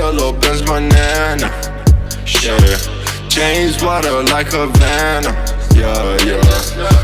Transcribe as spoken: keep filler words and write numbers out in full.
little Benz banana. Yeah, James water like Havana. Yeah, yeah.